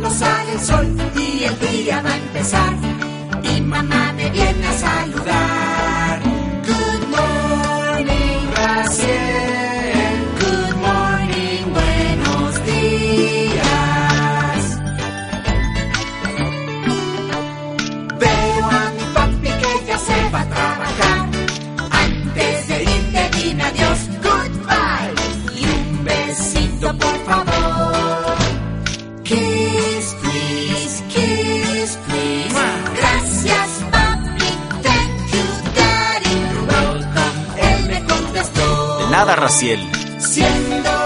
cuando sale el sol y el día va a empezar. Y mamá me viene a saludar. Good morning, Raciel. Good morning, buenos días. Veo a mi papi que ya se va a trabajar. Antes de irte dime adiós, goodbye. Y un besito por favor. Kiss, please, kiss, please. Gracias, papi, thank you, daddy. You're welcome, él me contestó. De nada, Raciel. Siendo